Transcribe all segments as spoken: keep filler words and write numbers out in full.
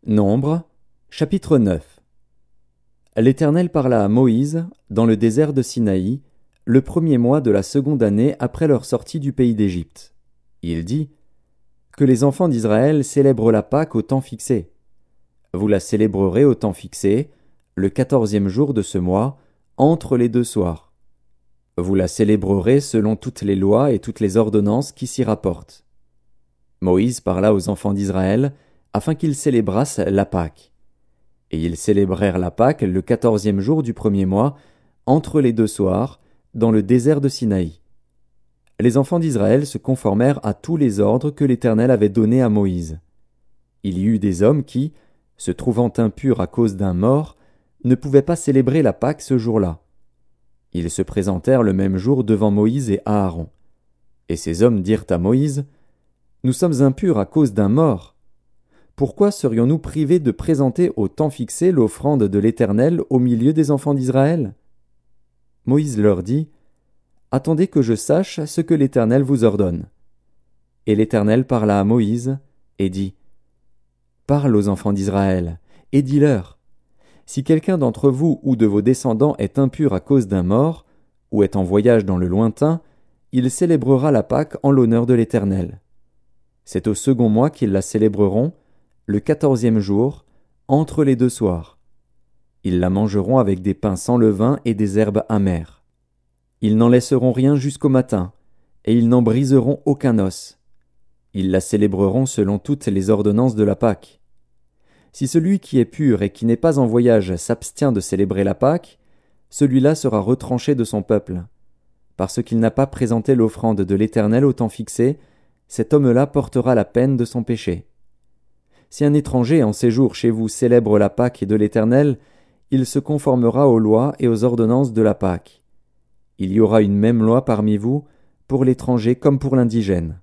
Nombre, chapitre neuf. L'Éternel parla à Moïse, dans le désert de Sinaï, le premier mois de la seconde année après leur sortie du pays d'Égypte. Il dit, que les enfants d'Israël célèbrent la Pâque au temps fixé. Vous la célébrerez au temps fixé, le quatorzième jour de ce mois, entre les deux soirs. Vous la célébrerez selon toutes les lois et toutes les ordonnances qui s'y rapportent. Moïse parla aux enfants d'Israël, afin qu'ils célébrassent la Pâque. Et ils célébrèrent la Pâque le quatorzième jour du premier mois, entre les deux soirs, dans le désert de Sinaï. Les enfants d'Israël se conformèrent à tous les ordres que l'Éternel avait donnés à Moïse. Il y eut des hommes qui, se trouvant impurs à cause d'un mort, ne pouvaient pas célébrer la Pâque ce jour-là. Ils se présentèrent le même jour devant Moïse et Aaron. Et ces hommes dirent à Moïse, « Nous sommes impurs à cause d'un mort. Pourquoi serions-nous privés de présenter au temps fixé l'offrande de l'Éternel au milieu des enfants d'Israël » Moïse leur dit, « Attendez que je sache ce que l'Éternel vous ordonne. » Et l'Éternel parla à Moïse, et dit, « Parle aux enfants d'Israël, et dis-leur, si quelqu'un d'entre vous ou de vos descendants est impur à cause d'un mort, ou est en voyage dans le lointain, il célébrera la Pâque en l'honneur de l'Éternel. C'est au second mois qu'ils la célébreront, le quatorzième jour, entre les deux soirs. Ils la mangeront avec des pains sans levain et des herbes amères. Ils n'en laisseront rien jusqu'au matin, et ils n'en briseront aucun os. Ils la célébreront selon toutes les ordonnances de la Pâque. Si celui qui est pur et qui n'est pas en voyage s'abstient de célébrer la Pâque, celui-là sera retranché de son peuple. Parce qu'il n'a pas présenté l'offrande de l'Éternel au temps fixé, cet homme-là portera la peine de son péché. Si un étranger en séjour chez vous célèbre la Pâque de l'Éternel, il se conformera aux lois et aux ordonnances de la Pâque. Il y aura une même loi parmi vous, pour l'étranger comme pour l'indigène.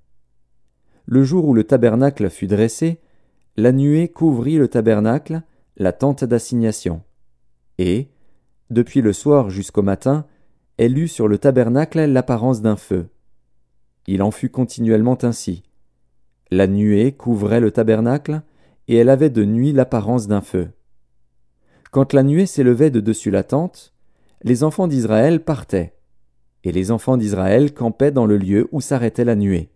Le jour où le tabernacle fut dressé, la nuée couvrit le tabernacle, la tente d'assignation. Et, depuis le soir jusqu'au matin, elle eut sur le tabernacle l'apparence d'un feu. Il en fut continuellement ainsi. La nuée couvrait le tabernacle, et elle avait de nuit l'apparence d'un feu. Quand la nuée s'élevait de dessus la tente, les enfants d'Israël partaient, et les enfants d'Israël campaient dans le lieu où s'arrêtait la nuée.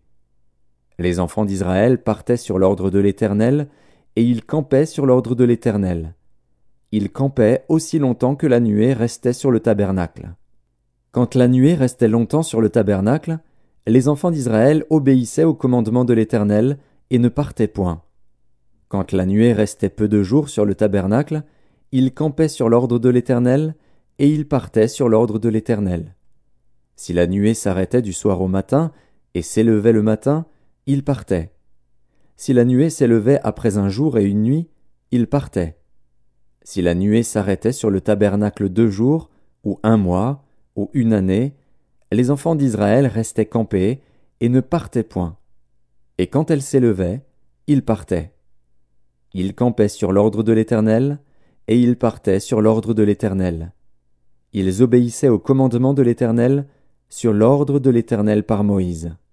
Les enfants d'Israël partaient sur l'ordre de l'Éternel, et ils campaient sur l'ordre de l'Éternel. Ils campaient aussi longtemps que la nuée restait sur le tabernacle. Quand la nuée restait longtemps sur le tabernacle, les enfants d'Israël obéissaient au commandement de l'Éternel et ne partaient point. Quand la nuée restait peu de jours sur le tabernacle, ils campaient sur l'ordre de l'Éternel, et ils partaient sur l'ordre de l'Éternel. Si la nuée s'arrêtait du soir au matin, et s'élevait le matin, ils partaient. Si la nuée s'élevait après un jour et une nuit, ils partaient. Si la nuée s'arrêtait sur le tabernacle deux jours, ou un mois, ou une année, les enfants d'Israël restaient campés, et ne partaient point. Et quand elle s'élevait, ils partaient. Ils campaient sur l'ordre de l'Éternel, et ils partaient sur l'ordre de l'Éternel. Ils obéissaient au commandement de l'Éternel, sur l'ordre de l'Éternel par Moïse.